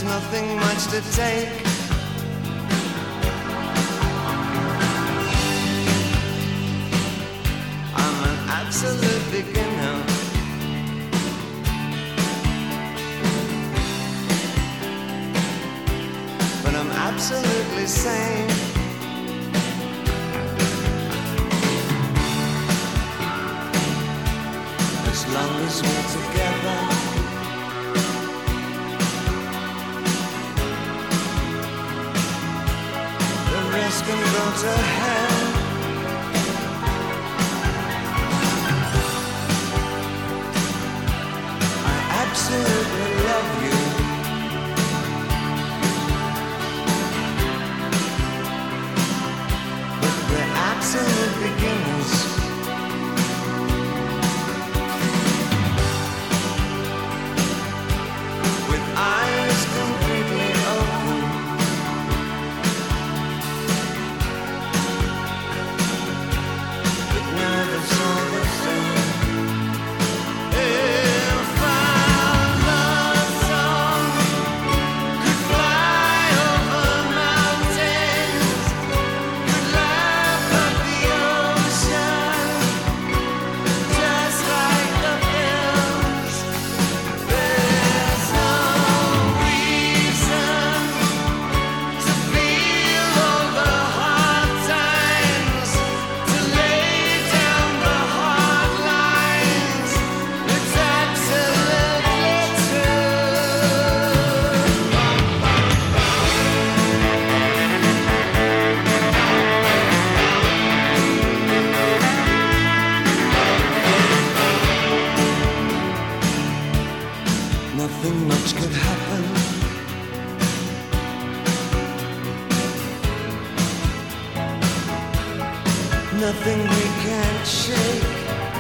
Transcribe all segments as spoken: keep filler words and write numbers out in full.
there's nothing much to take. I'm an absolute beginner, but I'm absolutely sane. As long as we're together, the rest can go to hell. I absolutely love you, but we're absolute beginners. Eyes completely open, but nerves all the same. If our love song could fly over mountains, could laugh at the ocean, just like the films, there's no nothing much could happen. Nothing we can't shake.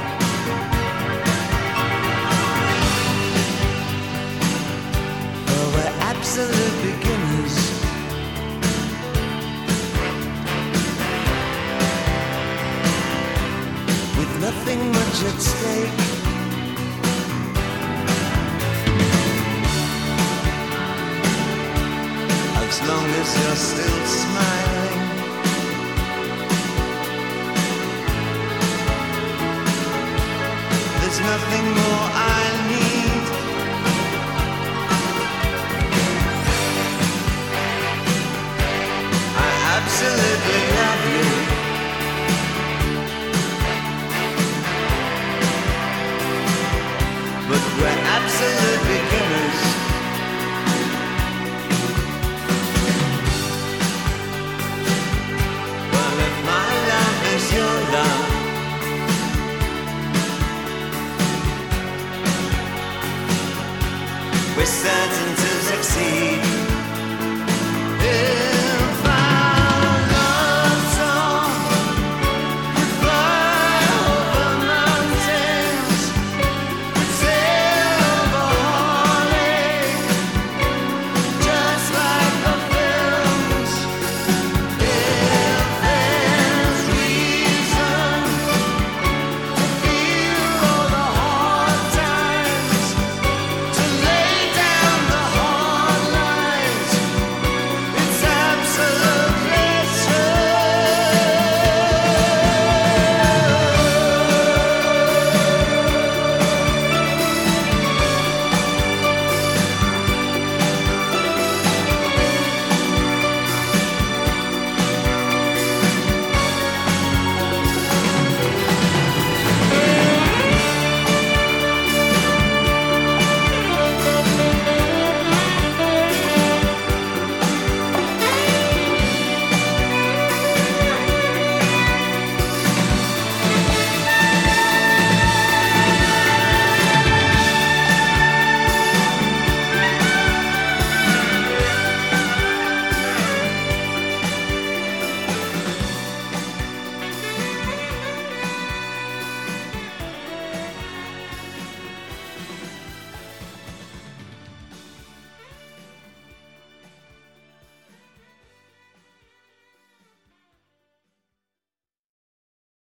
Oh, we're absolute beginners, with nothing much at stake. As long as you're still smiling, there's nothing more I